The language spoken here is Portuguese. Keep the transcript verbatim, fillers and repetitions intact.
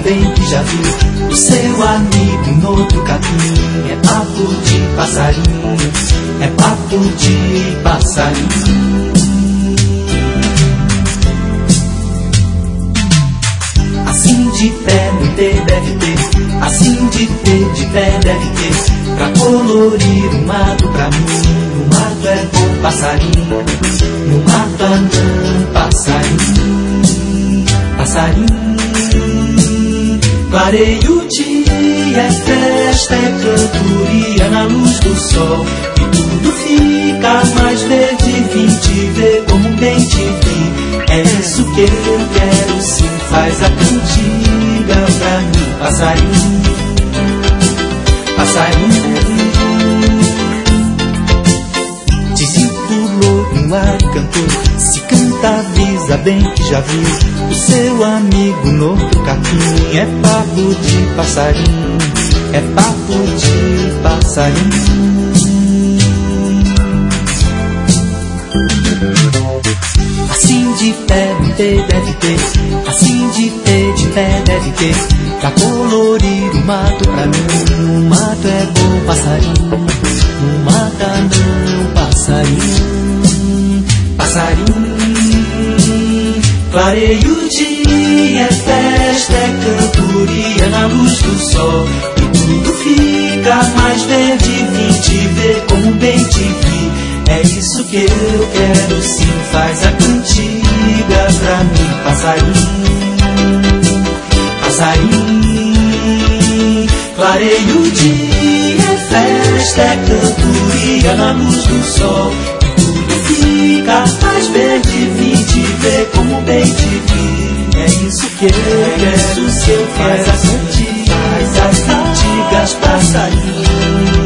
bem que já viu o seu amigo no outro caminho. É papo de passarinho, é papo de passarinho. Assim de pé no ter deve ter, assim de ter de pé deve ter, pra colorir o mato pra mim. No mato é bom passarinho, no mato não passarinho, passarinho. Clareia o dia, é festa, é cantoria na luz do sol, e tudo fica mais verde. Vim te ver como bem te vi, é isso que eu quero sim. Faz a cantiga pra mim, passarinho, passarinho. Te sinto louco no ar, cantor. Se canta, avisa bem que já viu o seu amigo no outro caminho. É papo de passarinho, é papo de passarinho. Assim de pé no ter deve ter, assim de ter de pé deve ter, pra colorir o mato pra mim. No mato é bom passarinho, no mato não passarinho, passarinho. Clareia o dia, é festa, é cantoria na luz do sol, e tudo fica mais verde. Vim te ver como bem te vi, é isso que eu quero sim. Faz a cantiga pra mim, passarinho, passarinho. Clareia o dia, é festa, é cantoria na luz do sol, e tudo fica mais verde. Vim te ver como bem te vi, é isso que eu quero sim. Faz a cantiga, faz as cantigas, passarinho.